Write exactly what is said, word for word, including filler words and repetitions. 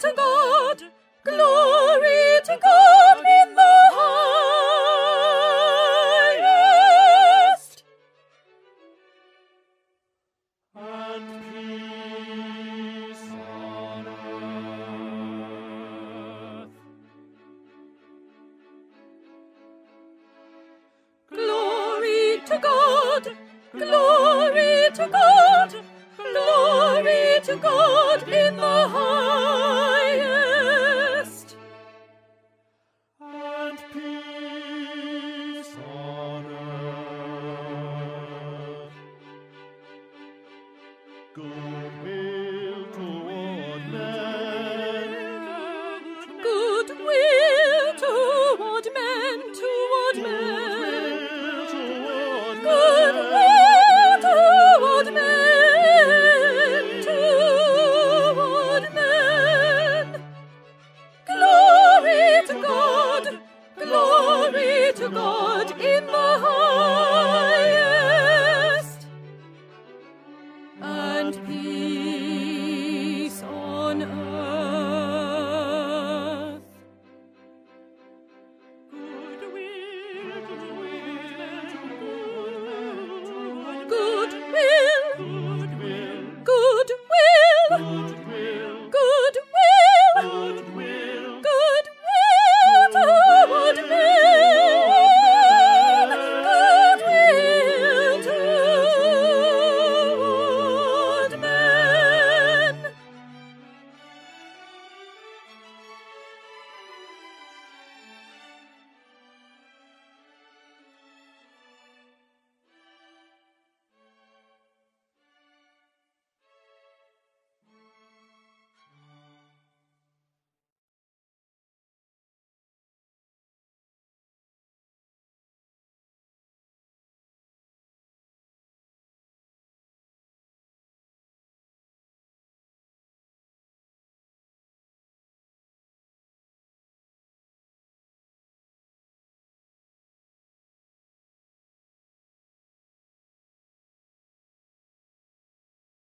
to God, glory to God in the highest. And peace on earth. Glory to God, glory to God, glory to God in the highest. And peace on earth. Good